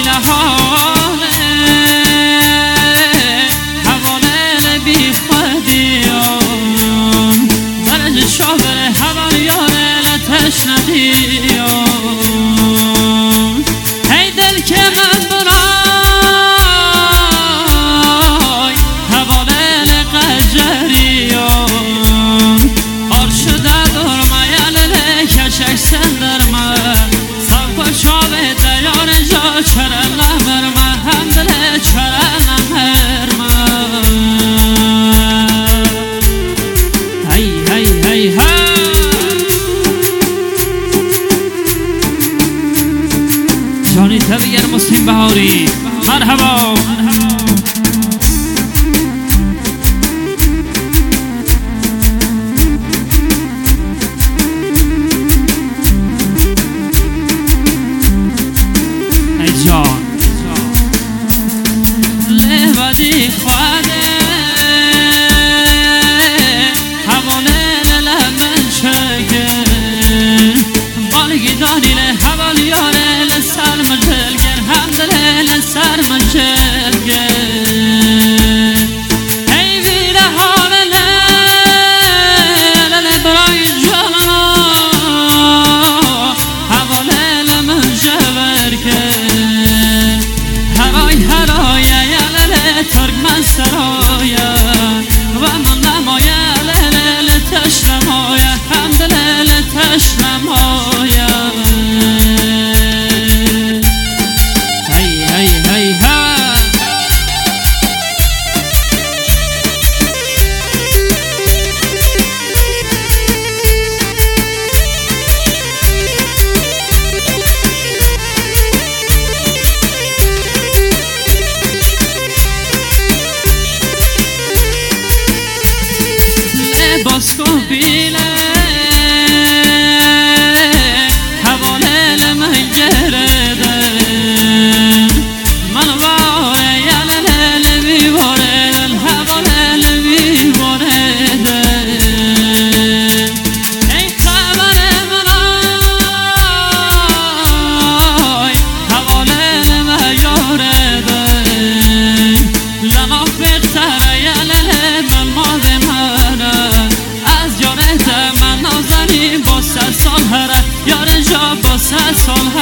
نهانه حواله بی خودیان درج شابه حوال یاره لتشنقیان هی دل که من برای حواله لقجریان آر شده درمه یله کشک سندرمه سوف شابه دیار جا چرا نمرمه هم دل چرا نمرمه هی هی هی هی جانی تبیر مسلم بهاری مرحبا ای جان لبدی خواده حواله لمن شگر بالگی دانی لحوالی یاره لسر مجلگر همدل لسر مجلگر ای ویره حاله لبرای جانا حواله لمن جور که هرای هرای یلل ترک من سرایا و من نمایا لل تشلمایا همدل تشلمایا هی هی هی ها لباس کن بیله حواله لمن گردن من واره یلله لبی واره حواله لبی واره ای خبر منای حواله لمن یارده لنا بختر یلله من ماده منه از یارت من نازنی با 100 سال هره یار جا با 100 سال